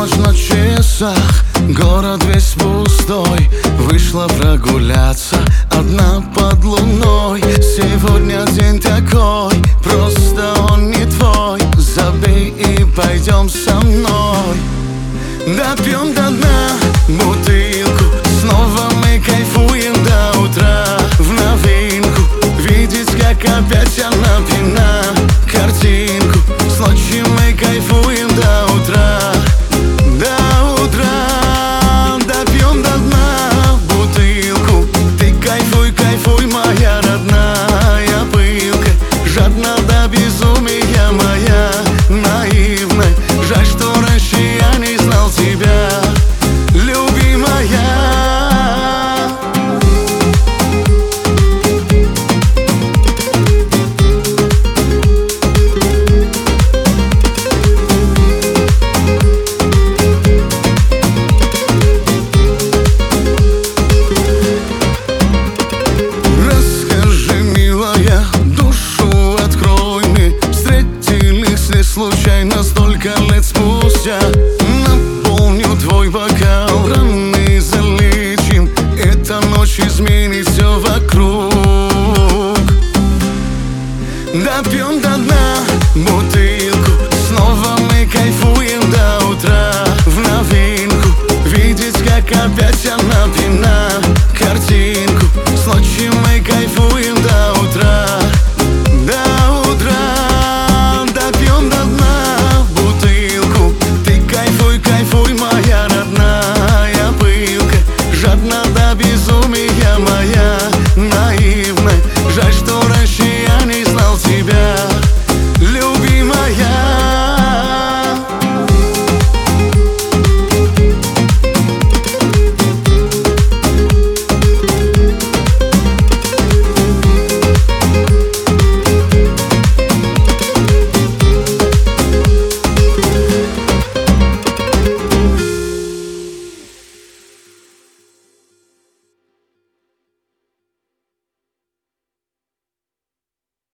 Ночь на часах, город весь пустой. Вышла прогуляться одна под луной. Сегодня день такой, просто он не твой. Забей и пойдем со мной. Допьем до дна бутылку, снова мы кайфуем до утра. В новинку видеть, как опять она пьяна. Картинку с ночи мы кайфуем до утра. До утра допьем до дна бутылку. Ты кайфуй, кайфуй, моя родная пылка. Жадна до безумия моя наивная. Жаль, что раньше я не знал тебя, любимая. Случайно столько лет спустя.